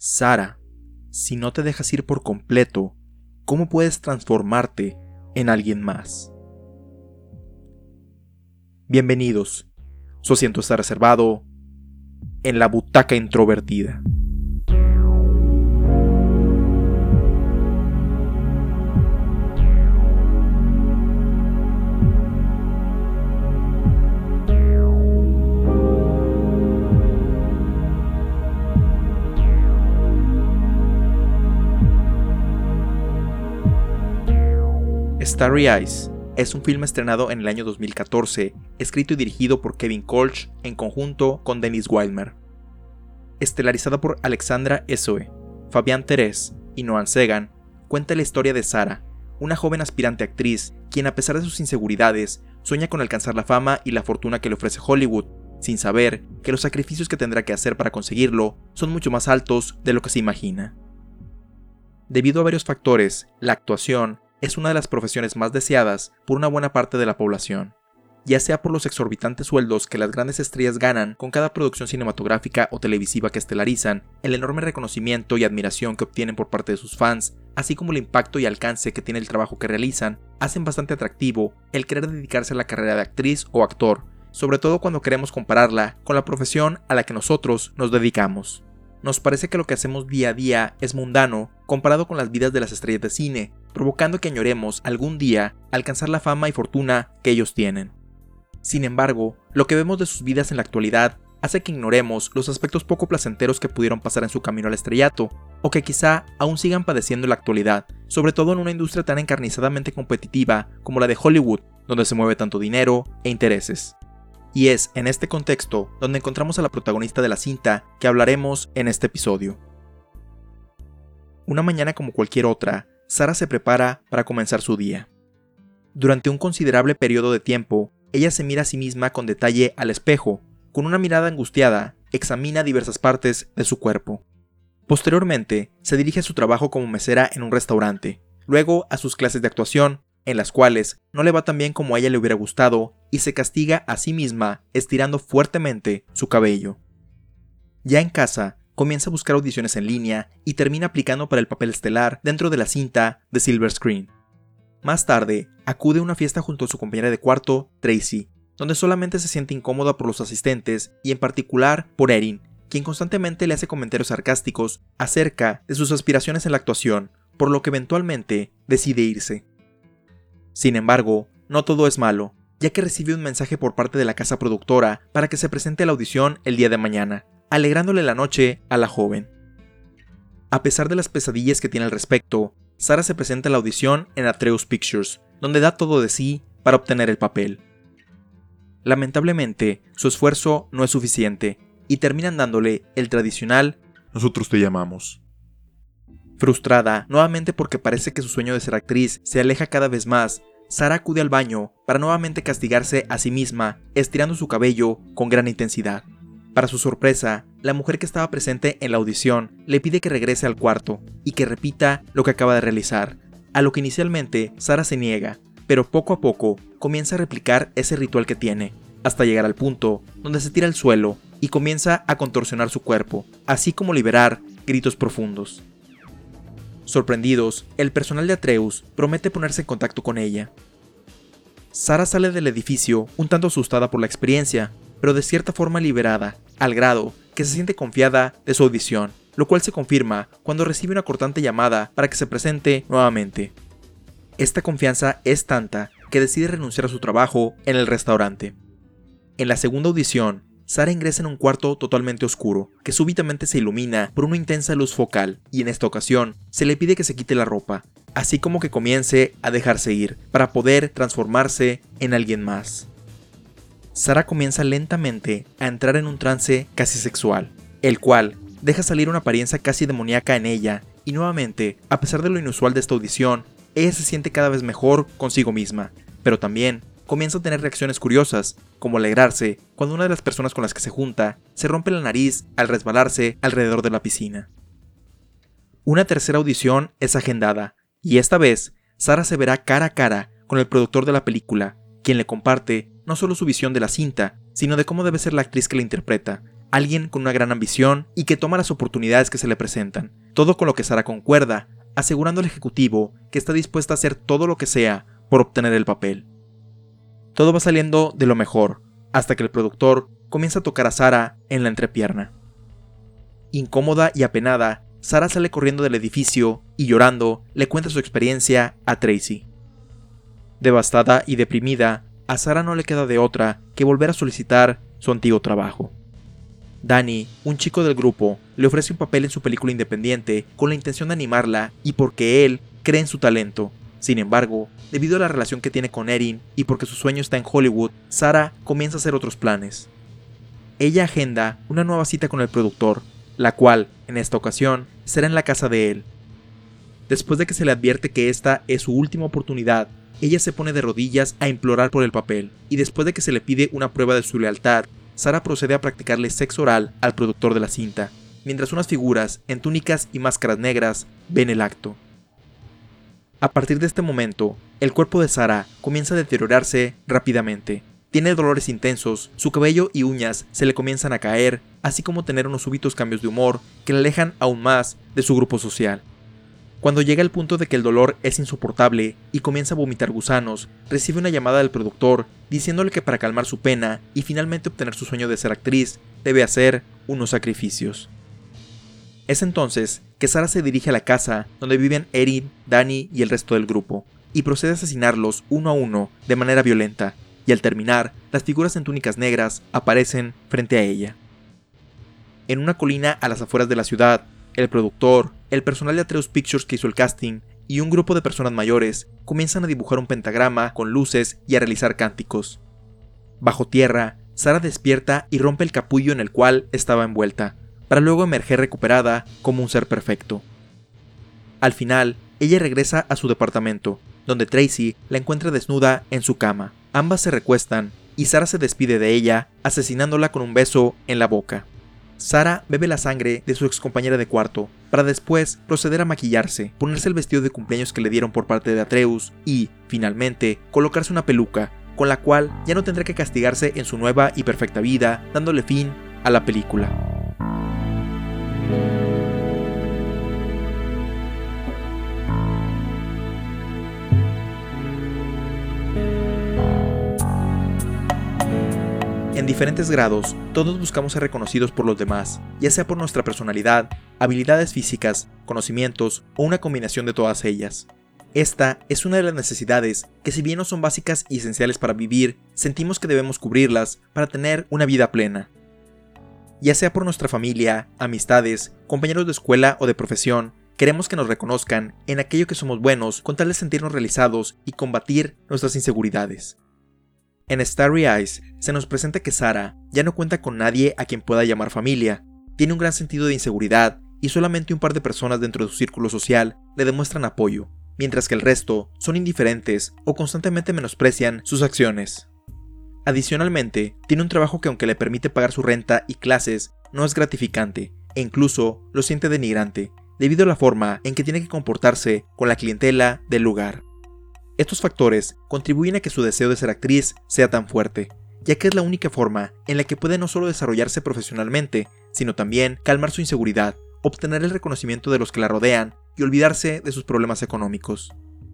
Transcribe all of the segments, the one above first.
Sara, si no te dejas ir por completo, ¿cómo puedes transformarte en alguien más? Bienvenidos. Su asiento está reservado en la butaca introvertida. Starry Eyes es un filme estrenado en el año 2014, escrito y dirigido por Kevin Kolsch en conjunto con Dennis Wilmer. Estelarizada por Alexandra Essoe, Fabián Terés y Noah Segan, cuenta la historia de Sara, una joven aspirante actriz quien, a pesar de sus inseguridades, sueña con alcanzar la fama y la fortuna que le ofrece Hollywood, sin saber que los sacrificios que tendrá que hacer para conseguirlo son mucho más altos de lo que se imagina. Debido a varios factores, la actuación es una de las profesiones más deseadas por una buena parte de la población, ya sea por los exorbitantes sueldos que las grandes estrellas ganan con cada producción cinematográfica o televisiva que estelarizan, el enorme reconocimiento y admiración que obtienen por parte de sus fans, así como el impacto y alcance que tiene el trabajo que realizan, hacen bastante atractivo el querer dedicarse a la carrera de actriz o actor, sobre todo cuando queremos compararla con la profesión a la que nosotros nos dedicamos. Nos parece que lo que hacemos día a día es mundano comparado con las vidas de las estrellas de cine, provocando que añoremos algún día alcanzar la fama y fortuna que ellos tienen. Sin embargo, lo que vemos de sus vidas en la actualidad hace que ignoremos los aspectos poco placenteros que pudieron pasar en su camino al estrellato, o que quizá aún sigan padeciendo en la actualidad, sobre todo en una industria tan encarnizadamente competitiva como la de Hollywood, donde se mueve tanto dinero e intereses. Y es en este contexto donde encontramos a la protagonista de la cinta que hablaremos en este episodio. Una mañana como cualquier otra, Sara se prepara para comenzar su día. Durante un considerable periodo de tiempo, ella se mira a sí misma con detalle al espejo. Con una mirada angustiada, examina diversas partes de su cuerpo. Posteriormente, se dirige a su trabajo como mesera en un restaurante, luego a sus clases de actuación, en las cuales no le va tan bien como a ella le hubiera gustado, y se castiga a sí misma estirando fuertemente su cabello. Ya en casa, comienza a buscar audiciones en línea y termina aplicando para el papel estelar dentro de la cinta de Silver Screen. Más tarde, acude a una fiesta junto a su compañera de cuarto, Tracy, donde solamente se siente incómoda por los asistentes y en particular por Erin, quien constantemente le hace comentarios sarcásticos acerca de sus aspiraciones en la actuación, por lo que eventualmente decide irse. Sin embargo, no todo es malo, ya que recibe un mensaje por parte de la casa productora para que se presente a la audición el día de mañana, alegrándole la noche a la joven. A pesar de las pesadillas que tiene al respecto, Sara se presenta a la audición en Atreus Pictures, donde da todo de sí para obtener el papel. Lamentablemente, su esfuerzo no es suficiente, y terminan dándole el tradicional "nosotros te llamamos". Frustrada, nuevamente porque parece que su sueño de ser actriz se aleja cada vez más, Sara acude al baño para nuevamente castigarse a sí misma, estirando su cabello con gran intensidad. Para su sorpresa, la mujer que estaba presente en la audición le pide que regrese al cuarto y que repita lo que acaba de realizar, a lo que inicialmente Sara se niega, pero poco a poco comienza a replicar ese ritual que tiene, hasta llegar al punto donde se tira al suelo y comienza a contorsionar su cuerpo, así como liberar gritos profundos. Sorprendidos, el personal de Atreus promete ponerse en contacto con ella. Sara sale del edificio un tanto asustada por la experiencia, pero de cierta forma liberada, al grado que se siente confiada de su audición, lo cual se confirma cuando recibe una cortante llamada para que se presente nuevamente. Esta confianza es tanta que decide renunciar a su trabajo en el restaurante. En la segunda audición, Sara ingresa en un cuarto totalmente oscuro, que súbitamente se ilumina por una intensa luz focal, y en esta ocasión se le pide que se quite la ropa, así como que comience a dejarse ir, para poder transformarse en alguien más. Sara comienza lentamente a entrar en un trance casi sexual, el cual deja salir una apariencia casi demoníaca en ella, y nuevamente, a pesar de lo inusual de esta audición, ella se siente cada vez mejor consigo misma, pero también comienza a tener reacciones curiosas, como alegrarse cuando una de las personas con las que se junta se rompe la nariz al resbalarse alrededor de la piscina. Una tercera audición es agendada, y esta vez Sara se verá cara a cara con el productor de la película, quien le comparte no solo su visión de la cinta, sino de cómo debe ser la actriz que la interpreta, alguien con una gran ambición y que toma las oportunidades que se le presentan, todo con lo que Sarah concuerda, asegurando al ejecutivo que está dispuesta a hacer todo lo que sea por obtener el papel. Todo va saliendo de lo mejor, hasta que el productor comienza a tocar a Sarah en la entrepierna. Incómoda y apenada, Sarah sale corriendo del edificio y llorando le cuenta su experiencia a Tracy. Devastada y deprimida, a Sarah no le queda de otra que volver a solicitar su antiguo trabajo. Danny, un chico del grupo, le ofrece un papel en su película independiente con la intención de animarla y porque él cree en su talento. Sin embargo, debido a la relación que tiene con Erin y porque su sueño está en Hollywood, Sarah comienza a hacer otros planes. Ella agenda una nueva cita con el productor, la cual, en esta ocasión, será en la casa de él. Después de que se le advierte que esta es su última oportunidad, ella se pone de rodillas a implorar por el papel, y después de que se le pide una prueba de su lealtad, Sarah procede a practicarle sexo oral al productor de la cinta, mientras unas figuras en túnicas y máscaras negras ven el acto. A partir de este momento, el cuerpo de Sarah comienza a deteriorarse rápidamente. Tiene dolores intensos, su cabello y uñas se le comienzan a caer, así como tener unos súbitos cambios de humor que la alejan aún más de su grupo social. Cuando llega el punto de que el dolor es insoportable y comienza a vomitar gusanos, recibe una llamada del productor diciéndole que para calmar su pena y finalmente obtener su sueño de ser actriz, debe hacer unos sacrificios. Es entonces que Sarah se dirige a la casa donde viven Erin, Danny y el resto del grupo, y procede a asesinarlos uno a uno de manera violenta, y al terminar, las figuras en túnicas negras aparecen frente a ella. En una colina a las afueras de la ciudad, el productor, el personal de Atreus Pictures que hizo el casting y un grupo de personas mayores comienzan a dibujar un pentagrama con luces y a realizar cánticos. Bajo tierra, Sarah despierta y rompe el capullo en el cual estaba envuelta, para luego emerger recuperada como un ser perfecto. Al final, ella regresa a su departamento, donde Tracy la encuentra desnuda en su cama. Ambas se recuestan y Sarah se despide de ella, asesinándola con un beso en la boca. Sarah bebe la sangre de su excompañera de cuarto, para después proceder a maquillarse, ponerse el vestido de cumpleaños que le dieron por parte de Atreus y, finalmente, colocarse una peluca, con la cual ya no tendrá que castigarse en su nueva y perfecta vida, dándole fin a la película. En diferentes grados, todos buscamos ser reconocidos por los demás, ya sea por nuestra personalidad, habilidades físicas, conocimientos o una combinación de todas ellas. Esta es una de las necesidades que, si bien no son básicas y esenciales para vivir, sentimos que debemos cubrirlas para tener una vida plena. Ya sea por nuestra familia, amistades, compañeros de escuela o de profesión, queremos que nos reconozcan en aquello que somos buenos con tal de sentirnos realizados y combatir nuestras inseguridades. En Starry Eyes se nos presenta que Sarah ya no cuenta con nadie a quien pueda llamar familia, tiene un gran sentido de inseguridad y solamente un par de personas dentro de su círculo social le demuestran apoyo, mientras que el resto son indiferentes o constantemente menosprecian sus acciones. Adicionalmente, tiene un trabajo que, aunque le permite pagar su renta y clases, no es gratificante e incluso lo siente denigrante, debido a la forma en que tiene que comportarse con la clientela del lugar. Estos factores contribuyen a que su deseo de ser actriz sea tan fuerte, ya que es la única forma en la que puede no solo desarrollarse profesionalmente, sino también calmar su inseguridad, obtener el reconocimiento de los que la rodean y olvidarse de sus problemas económicos.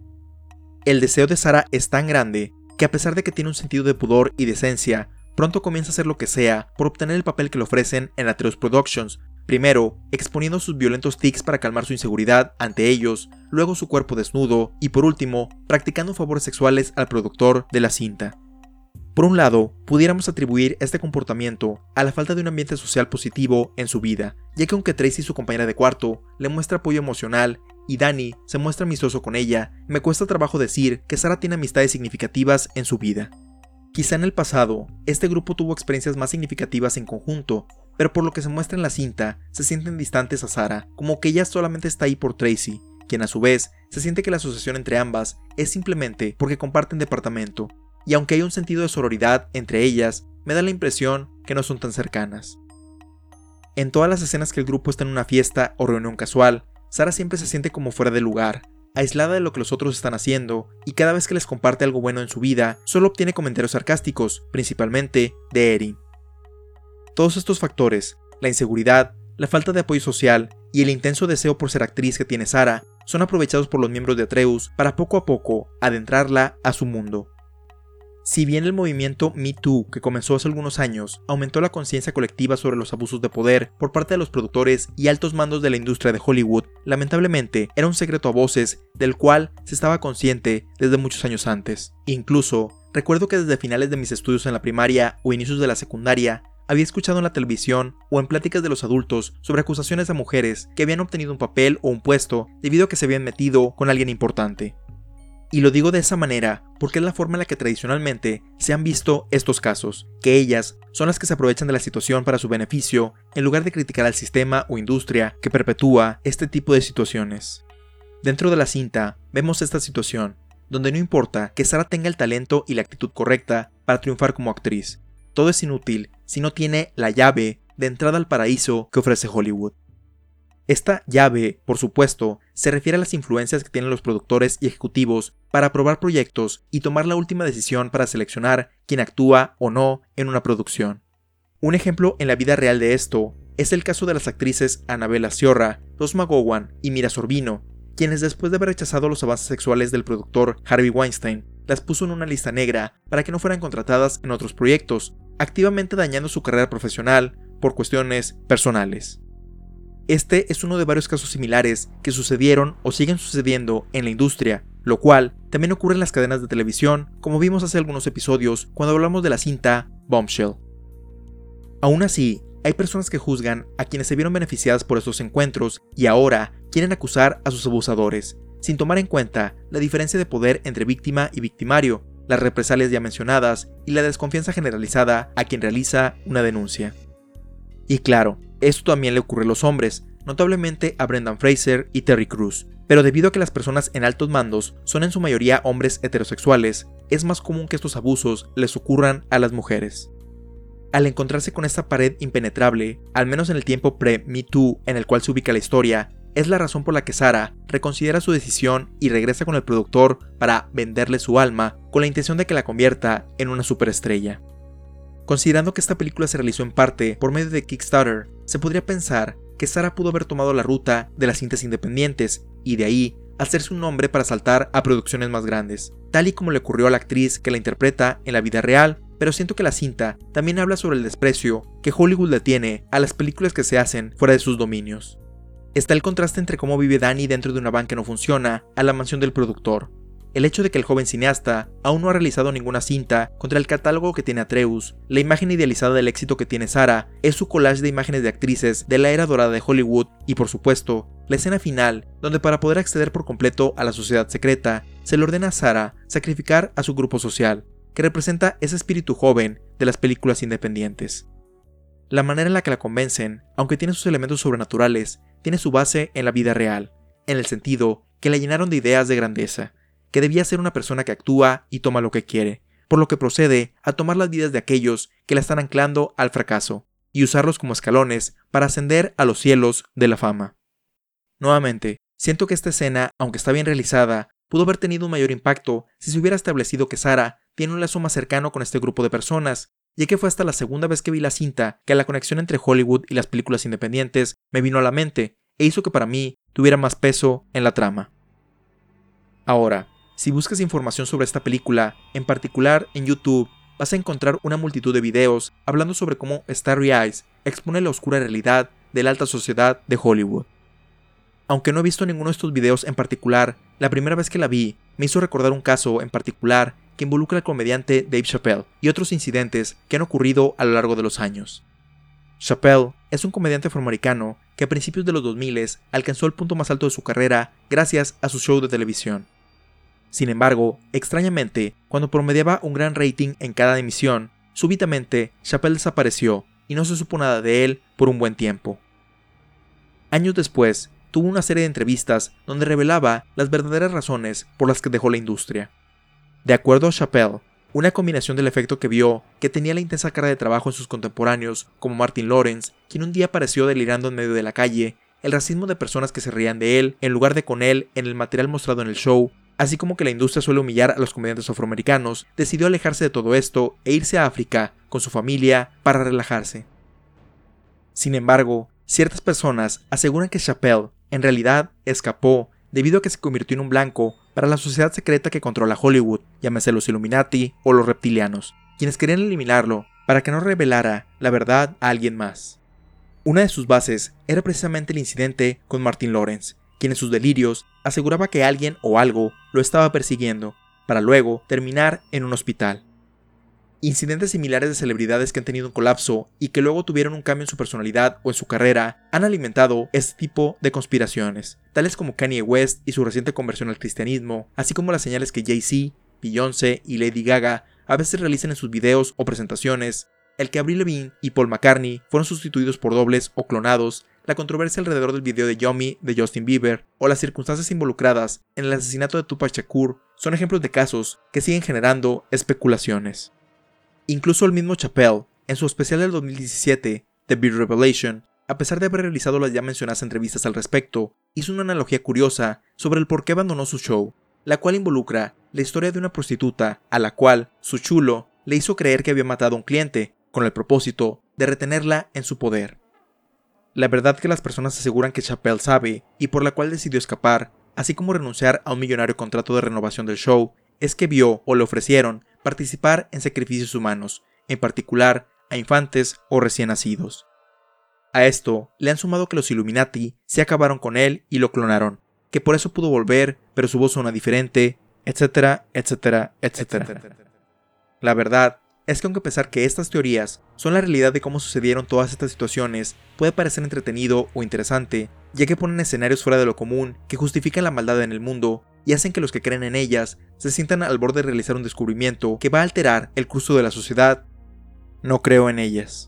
El deseo de Sarah es tan grande que, a pesar de que tiene un sentido de pudor y decencia, pronto comienza a hacer lo que sea por obtener el papel que le ofrecen en Atreus Productions, primero exponiendo sus violentos tics para calmar su inseguridad ante ellos, luego su cuerpo desnudo y por último practicando favores sexuales al productor de la cinta. Por un lado, pudiéramos atribuir este comportamiento a la falta de un ambiente social positivo en su vida, ya que aunque Tracy, su compañera de cuarto, le muestra apoyo emocional y Danny se muestra amistoso con ella, me cuesta trabajo decir que Sarah tiene amistades significativas en su vida. Quizá en el pasado, este grupo tuvo experiencias más significativas en conjunto, pero por lo que se muestra en la cinta, se sienten distantes a Sarah, como que ella solamente está ahí por Tracy, quien a su vez se siente que la asociación entre ambas es simplemente porque comparten departamento, y aunque hay un sentido de sororidad entre ellas, me da la impresión que no son tan cercanas. En todas las escenas que el grupo está en una fiesta o reunión casual, Sarah siempre se siente como fuera de lugar, aislada de lo que los otros están haciendo, y cada vez que les comparte algo bueno en su vida, solo obtiene comentarios sarcásticos, principalmente de Erin. Todos estos factores, la inseguridad, la falta de apoyo social y el intenso deseo por ser actriz que tiene Sarah, son aprovechados por los miembros de Atreus para poco a poco adentrarla a su mundo. Si bien el movimiento Me Too, que comenzó hace algunos años, aumentó la conciencia colectiva sobre los abusos de poder por parte de los productores y altos mandos de la industria de Hollywood, lamentablemente era un secreto a voces del cual se estaba consciente desde muchos años antes. Incluso, recuerdo que desde finales de mis estudios en la primaria o inicios de la secundaria, había escuchado en la televisión o en pláticas de los adultos sobre acusaciones de mujeres que habían obtenido un papel o un puesto debido a que se habían metido con alguien importante. Y lo digo de esa manera porque es la forma en la que tradicionalmente se han visto estos casos, que ellas son las que se aprovechan de la situación para su beneficio en lugar de criticar al sistema o industria que perpetúa este tipo de situaciones. Dentro de la cinta vemos esta situación, donde no importa que Sarah tenga el talento y la actitud correcta para triunfar como actriz, todo es inútil si no tiene la llave de entrada al paraíso que ofrece Hollywood. Esta llave, por supuesto, se refiere a las influencias que tienen los productores y ejecutivos para aprobar proyectos y tomar la última decisión para seleccionar quién actúa o no en una producción. Un ejemplo en la vida real de esto es el caso de las actrices Annabella Sciorra, Rose McGowan y Mira Sorvino, quienes después de haber rechazado los avances sexuales del productor Harvey Weinstein, las puso en una lista negra para que no fueran contratadas en otros proyectos, activamente dañando su carrera profesional por cuestiones personales. Este es uno de varios casos similares que sucedieron o siguen sucediendo en la industria, lo cual también ocurre en las cadenas de televisión, como vimos hace algunos episodios cuando hablamos de la cinta Bombshell. Aún así, hay personas que juzgan a quienes se vieron beneficiadas por estos encuentros y ahora quieren acusar a sus abusadores, sin tomar en cuenta la diferencia de poder entre víctima y victimario, las represalias ya mencionadas y la desconfianza generalizada a quien realiza una denuncia. Y claro, esto también le ocurre a los hombres, notablemente a Brendan Fraser y Terry Crews, pero debido a que las personas en altos mandos son en su mayoría hombres heterosexuales, es más común que estos abusos les ocurran a las mujeres. Al encontrarse con esta pared impenetrable, al menos en el tiempo pre-Me Too en el cual se ubica la historia, es la razón por la que Sarah reconsidera su decisión y regresa con el productor para venderle su alma con la intención de que la convierta en una superestrella. Considerando que esta película se realizó en parte por medio de Kickstarter, se podría pensar que Sarah pudo haber tomado la ruta de las cintas independientes y de ahí hacerse un nombre para saltar a producciones más grandes, tal y como le ocurrió a la actriz que la interpreta en la vida real, pero siento que la cinta también habla sobre el desprecio que Hollywood le tiene a las películas que se hacen fuera de sus dominios. Está el contraste entre cómo vive Danny dentro de una van que no funciona a la mansión del productor. El hecho de que el joven cineasta aún no ha realizado ninguna cinta contra el catálogo que tiene Atreus, la imagen idealizada del éxito que tiene Sarah, es su collage de imágenes de actrices de la era dorada de Hollywood y, por supuesto, la escena final, donde para poder acceder por completo a la sociedad secreta, se le ordena a Sarah sacrificar a su grupo social, que representa ese espíritu joven de las películas independientes. La manera en la que la convencen, aunque tiene sus elementos sobrenaturales, tiene su base en la vida real, en el sentido que la llenaron de ideas de grandeza, que debía ser una persona que actúa y toma lo que quiere, por lo que procede a tomar las vidas de aquellos que la están anclando al fracaso, y usarlos como escalones para ascender a los cielos de la fama. Nuevamente, siento que esta escena, aunque está bien realizada, pudo haber tenido un mayor impacto si se hubiera establecido que Sarah tiene un lazo más cercano con este grupo de personas, ya que fue hasta la segunda vez que vi la cinta que la conexión entre Hollywood y las películas independientes me vino a la mente e hizo que para mí tuviera más peso en la trama. Ahora, si buscas información sobre esta película, en particular en YouTube, vas a encontrar una multitud de videos hablando sobre cómo Starry Eyes expone la oscura realidad de la alta sociedad de Hollywood. Aunque no he visto ninguno de estos videos en particular, la primera vez que la vi me hizo recordar un caso en particular que involucra al comediante Dave Chappelle y otros incidentes que han ocurrido a lo largo de los años. Chappelle es un comediante afroamericano que a principios de los 2000 alcanzó el punto más alto de su carrera gracias a su show de televisión. Sin embargo, extrañamente, cuando promediaba un gran rating en cada emisión, súbitamente Chappelle desapareció y no se supo nada de él por un buen tiempo. Años después, tuvo una serie de entrevistas donde revelaba las verdaderas razones por las que dejó la industria. De acuerdo a Chappelle, una combinación del efecto que vio que tenía la intensa carga de trabajo en sus contemporáneos como Martin Lawrence, quien un día apareció delirando en medio de la calle, el racismo de personas que se reían de él en lugar de con él en el material mostrado en el show, así como que la industria suele humillar a los comediantes afroamericanos, decidió alejarse de todo esto e irse a África con su familia para relajarse. Sin embargo, ciertas personas aseguran que Chappelle en realidad escapó debido a que se convirtió en un blanco para la sociedad secreta que controla Hollywood, llámese los Illuminati o los reptilianos, quienes querían eliminarlo para que no revelara la verdad a alguien más. Una de sus bases era precisamente el incidente con Martin Lawrence, quien en sus delirios aseguraba que alguien o algo lo estaba persiguiendo, para luego terminar en un hospital. Incidentes similares de celebridades que han tenido un colapso y que luego tuvieron un cambio en su personalidad o en su carrera han alimentado este tipo de conspiraciones, tales como Kanye West y su reciente conversión al cristianismo, así como las señales que Jay-Z, Beyoncé y Lady Gaga a veces realizan en sus videos o presentaciones, el que Avril Lavigne y Paul McCartney fueron sustituidos por dobles o clonados, la controversia alrededor del video de Yummy de Justin Bieber o las circunstancias involucradas en el asesinato de Tupac Shakur son ejemplos de casos que siguen generando especulaciones. Incluso el mismo Chappelle, en su especial del 2017, The Big Revelation, a pesar de haber realizado las ya mencionadas entrevistas al respecto, hizo una analogía curiosa sobre el por qué abandonó su show, la cual involucra la historia de una prostituta a la cual su chulo le hizo creer que había matado a un cliente, con el propósito de retenerla en su poder. La verdad que las personas aseguran que Chappelle sabe y por la cual decidió escapar, así como renunciar a un millonario contrato de renovación del show, es que vio o le ofrecieron participar en sacrificios humanos, en particular a infantes o recién nacidos. A esto le han sumado que los Illuminati se acabaron con él y lo clonaron, que por eso pudo volver, pero su voz suena diferente, etcétera, etcétera, etcétera. La verdad es que aunque a pesar que estas teorías son la realidad de cómo sucedieron todas estas situaciones, puede parecer entretenido o interesante, ya que ponen escenarios fuera de lo común que justifican la maldad en el mundo y hacen que los que creen en ellas se sientan al borde de realizar un descubrimiento que va a alterar el curso de la sociedad. No creo en ellas.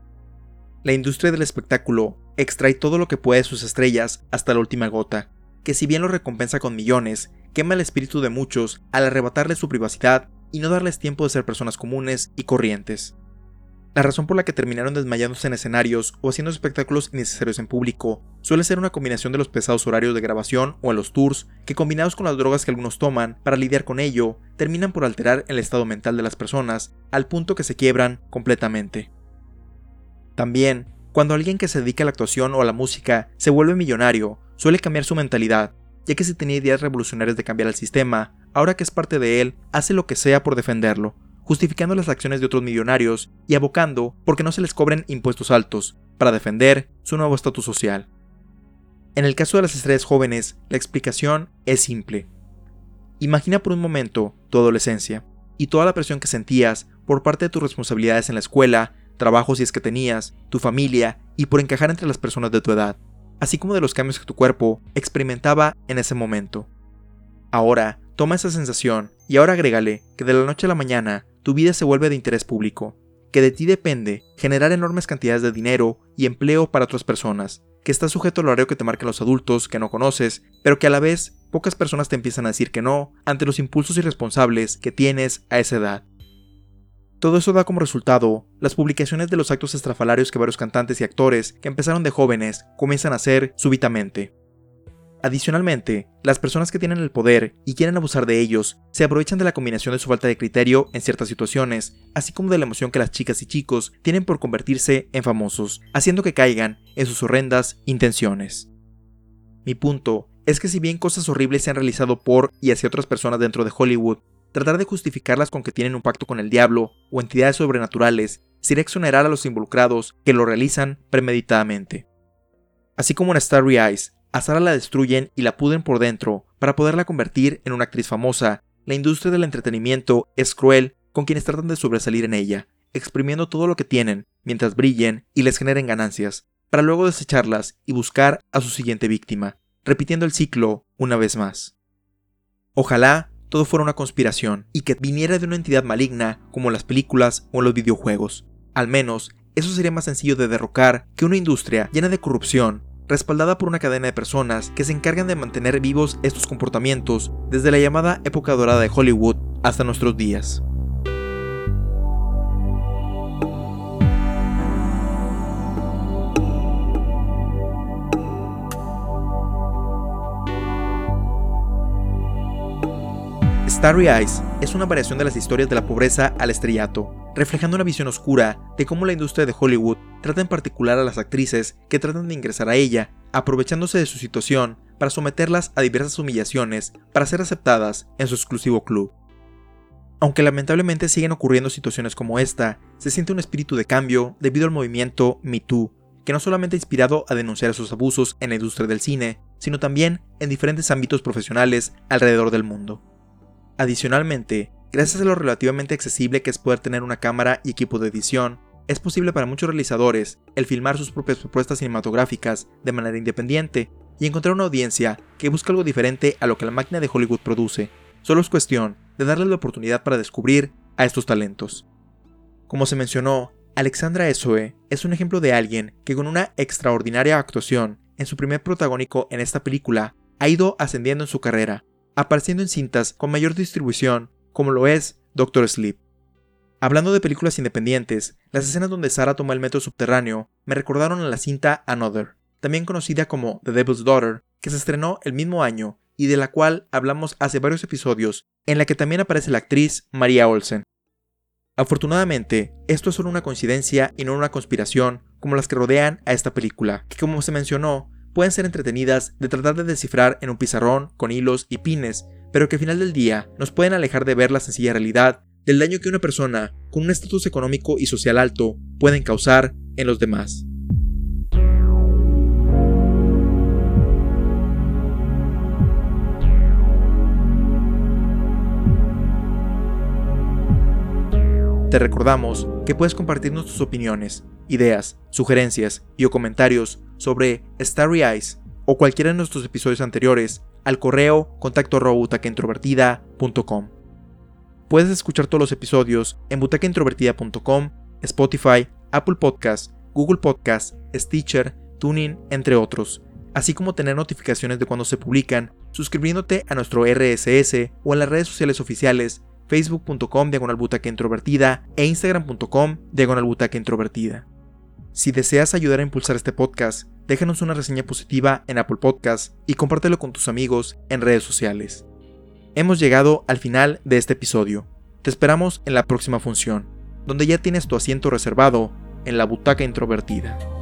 La industria del espectáculo extrae todo lo que puede de sus estrellas hasta la última gota, que si bien lo recompensa con millones, quema el espíritu de muchos al arrebatarles su privacidad y no darles tiempo de ser personas comunes y corrientes. La razón por la que terminaron desmayándose en escenarios o haciendo espectáculos innecesarios en público suele ser una combinación de los pesados horarios de grabación o en los tours, que combinados con las drogas que algunos toman para lidiar con ello, terminan por alterar el estado mental de las personas al punto que se quiebran completamente. También, cuando alguien que se dedica a la actuación o a la música se vuelve millonario, suele cambiar su mentalidad, ya que si tenía ideas revolucionarias de cambiar el sistema, ahora que es parte de él, hace lo que sea por defenderlo, justificando las acciones de otros millonarios y abocando porque no se les cobren impuestos altos, para defender su nuevo estatus social. En el caso de las estrellas jóvenes, la explicación es simple. Imagina por un momento tu adolescencia y toda la presión que sentías por parte de tus responsabilidades en la escuela, trabajo si es que tenías, tu familia y por encajar entre las personas de tu edad, así como de los cambios que tu cuerpo experimentaba en ese momento. Ahora, toma esa sensación y ahora agrégale que de la noche a la mañana tu vida se vuelve de interés público, que de ti depende generar enormes cantidades de dinero y empleo para otras personas, que estás sujeto al horario que te marcan los adultos que no conoces, pero que a la vez pocas personas te empiezan a decir que no ante los impulsos irresponsables que tienes a esa edad. Todo eso da como resultado las publicaciones de los actos estrafalarios que varios cantantes y actores que empezaron de jóvenes comienzan a hacer súbitamente. Adicionalmente, las personas que tienen el poder y quieren abusar de ellos se aprovechan de la combinación de su falta de criterio en ciertas situaciones, así como de la emoción que las chicas y chicos tienen por convertirse en famosos, haciendo que caigan en sus horrendas intenciones. Mi punto es que si bien cosas horribles se han realizado por y hacia otras personas dentro de Hollywood, tratar de justificarlas con que tienen un pacto con el diablo o entidades sobrenaturales sería exonerar a los involucrados que lo realizan premeditadamente. Así como en Starry Eyes, a Sarah la destruyen y la pudren por dentro para poderla convertir en una actriz famosa, la industria del entretenimiento es cruel con quienes tratan de sobresalir en ella, exprimiendo todo lo que tienen mientras brillen y les generen ganancias, para luego desecharlas y buscar a su siguiente víctima, repitiendo el ciclo una vez más. Ojalá todo fuera una conspiración y que viniera de una entidad maligna como en las películas o en los videojuegos. Al menos, eso sería más sencillo de derrocar que una industria llena de corrupción, respaldada por una cadena de personas que se encargan de mantener vivos estos comportamientos desde la llamada época dorada de Hollywood hasta nuestros días. Starry Eyes es una variación de las historias de la pobreza al estrellato, reflejando una visión oscura de cómo la industria de Hollywood trata en particular a las actrices que tratan de ingresar a ella, aprovechándose de su situación para someterlas a diversas humillaciones para ser aceptadas en su exclusivo club. Aunque lamentablemente siguen ocurriendo situaciones como esta, se siente un espíritu de cambio debido al movimiento Me Too, que no solamente ha inspirado a denunciar esos abusos en la industria del cine, sino también en diferentes ámbitos profesionales alrededor del mundo. Adicionalmente, gracias a lo relativamente accesible que es poder tener una cámara y equipo de edición, es posible para muchos realizadores el filmar sus propias propuestas cinematográficas de manera independiente y encontrar una audiencia que busca algo diferente a lo que la máquina de Hollywood produce. Solo es cuestión de darles la oportunidad para descubrir a estos talentos. Como se mencionó, Alexandra Essoe es un ejemplo de alguien que con una extraordinaria actuación en su primer protagónico en esta película ha ido ascendiendo en su carrera, apareciendo en cintas con mayor distribución como lo es Dr. Sleep. Hablando de películas independientes, las escenas donde Sarah toma el metro subterráneo me recordaron a la cinta Another, también conocida como The Devil's Daughter, que se estrenó el mismo año y de la cual hablamos hace varios episodios, en la que también aparece la actriz Maria Olsen. Afortunadamente, esto es solo una coincidencia y no una conspiración como las que rodean a esta película, que como se mencionó, pueden ser entretenidas de tratar de descifrar en un pizarrón con hilos y pines, pero que al final del día nos pueden alejar de ver la sencilla realidad del daño que una persona con un estatus económico y social alto pueden causar en los demás. Te recordamos que puedes compartirnos tus opiniones, ideas, sugerencias y o comentarios sobre Starry Eyes o cualquiera de nuestros episodios anteriores al correo contacto@butacaintrovertida.com. Puedes escuchar todos los episodios en butacaintrovertida.com, Spotify, Apple Podcasts, Google Podcasts, Stitcher, TuneIn, entre otros, así como tener notificaciones de cuando se publican, suscribiéndote a nuestro RSS o en las redes sociales oficiales facebook.com/butacaintrovertida e instagram.com/butacaintrovertida. Si deseas ayudar a impulsar este podcast, déjanos una reseña positiva en Apple Podcasts y compártelo con tus amigos en redes sociales. Hemos llegado al final de este episodio. Te esperamos en la próxima función, donde ya tienes tu asiento reservado en la butaca introvertida.